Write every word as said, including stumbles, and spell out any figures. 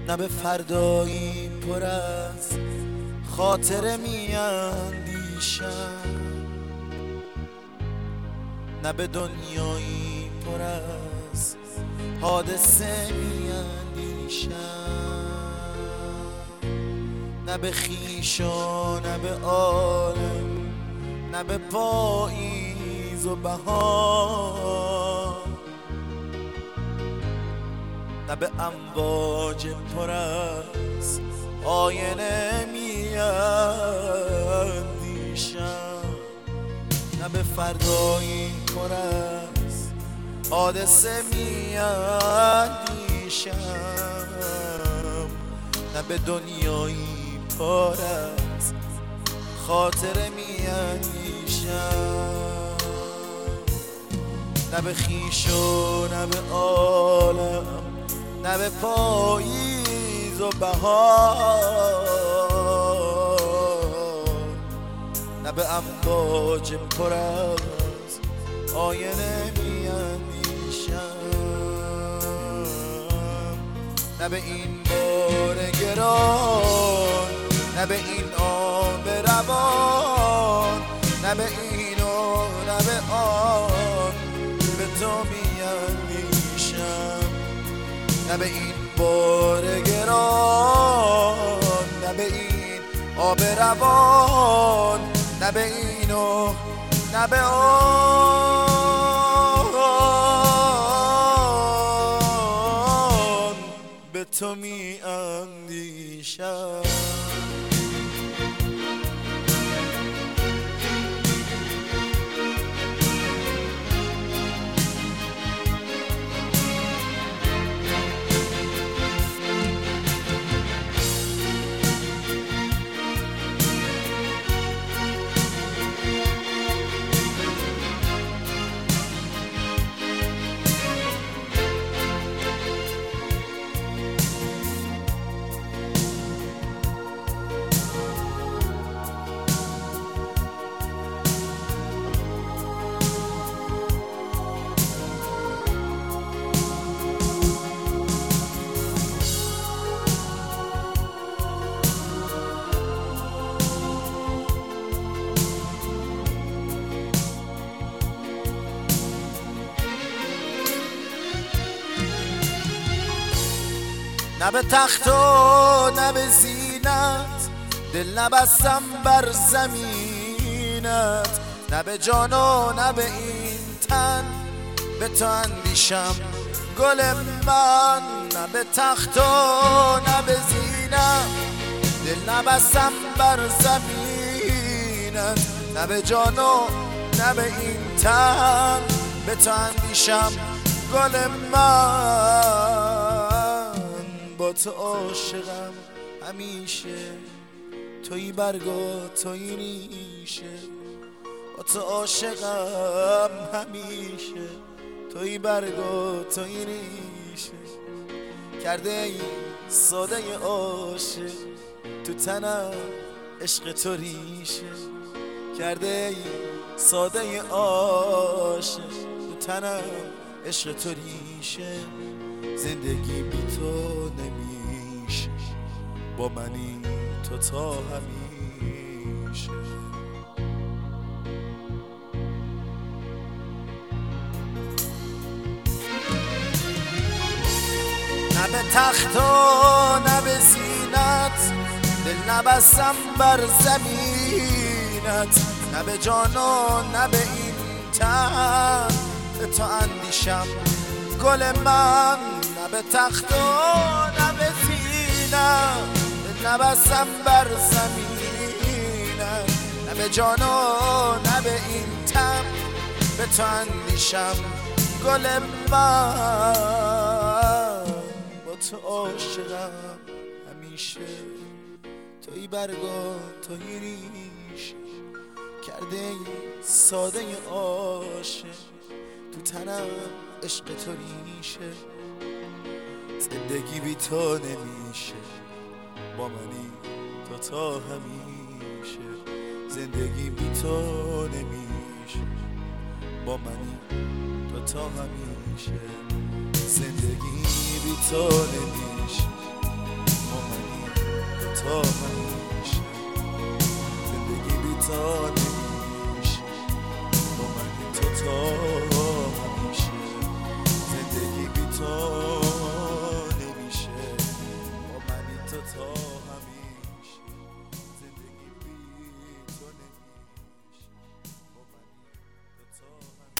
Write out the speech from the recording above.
نه به فردایی پر از خاطره می اندیشم، نه به دنیایی پر از حادثه می اندیشم، نه به خویش و نه به عالم، نه به پاییز و بهار، نه به امواج پر از آینه می اندیشم، نه به فردایی پر از حادثه می اندیشم، نه به دنیایی پر از خاطره می اندیشم، نه به خویش و نه به عالم، نه به پاییز و بهار، نه به امواج پر از آینه می اندیشم، نه به این بار گران، نه به این آب روان، نه به این و نه به آن، به تو می اندیشم، نه به این بار گران، نه به این آب روان، نه به این و نه به آن، به تو می اندیشم. نه به تخت و نه به زینت دل نبستم بر زمینت، نه به جان و نه به این تن به تو اندیشم گل من، نه به تخت و نه به زینت دل نبستم بر زمینت، نه به جان و نه به این تن به تو اندیشم گل من. با تو عاشقم همیشه، تویی برگ و تویی ریشه، با تو عاشقم همیشه، تویی برگ و تویی ریشه، کرده ای ساده عاشق تو تنم عشق تو ریشه، کرده ای ساده عاشق تو تنم عشق تو ریشه، زندگی بی تو نمیشه، با منی تو تا همیشه. نه به تخت و نه به زینت دل نبستم بر زمینت، نه به جان و نه به این تن به تو اندیشم گل من، نه به تخت و نه به زینت دل نبستم بر زمینت، نه به جان و نه به این تن به تو اندیشم گل من. با تو عاشقم همیشه، تویی برگ و تویی ریشه، کرده ای ساده عاشق تو تنم عشق تو ریشه، زندگی بی تو نمیشه، با منی تو تا همیشه، زندگی بی تو نمیشه، با منی تو تا همیشه، زندگی بی تو نمیشه، تا نمیشه، زندگی بی تا نمیشه، با من تو تا